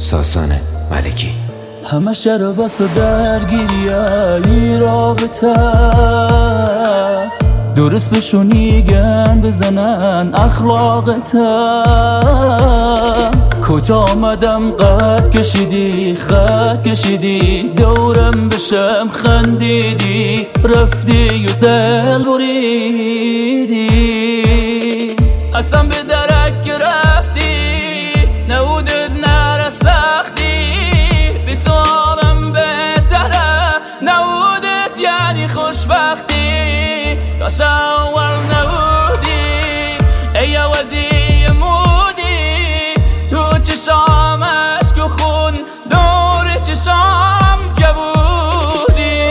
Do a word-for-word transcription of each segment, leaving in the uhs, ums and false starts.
ساسان ملکی. همش رو بس و درگیری ای رابطه، درست بشونیگن بزنن اخلاقته. کجا آمدم قد کشیدی خط کشیدی، دورم بشم خندیدی، رفتی و دل بریدی. اصلا به درک رفتی نودت نره سختی، بی تو آرم بهتره نودت یعنی خوشبختی. کاش اول نبودی ای عوضی مودی، تو چشام عشق و خون دور چشام که بودی.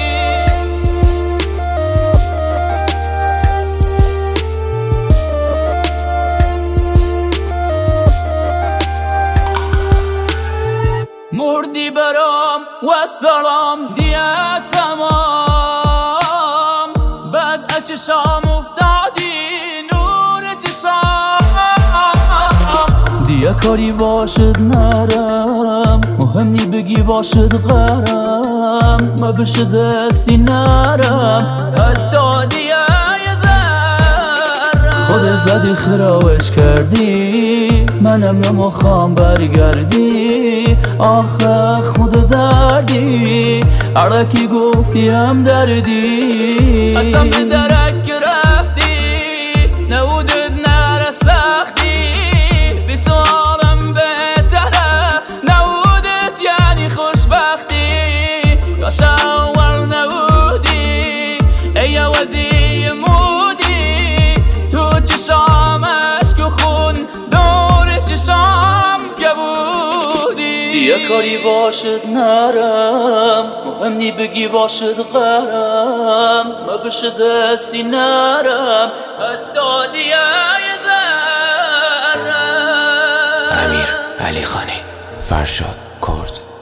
مردی برام و سلام دیه تمام، بعد چشام افتادی نور چشام. دیگه کاری باشد نرم، مهم نی بگی باشد غرم، ما بشه دستی نرم حتی دیگه یه ذره. خود زدی خراوش کردی، منم نمیخوام برگردی. آخه خود دردی عرکی گفتی هم دردی. اصلا به درک رفتی نودت نره سختی، بی تو آرم بهتره نودت یعنی خوشبختی. کاش اول نبودی ای عوضی مودی، تو چشام عشق و خون دور چشام که بودی. دیگه کاری باشد نرم، مهم نی بگی باشد غرم، ما بشه دستی نرم حتی دیگه یه ذره. امیر علی خانی، فرشاد کرد.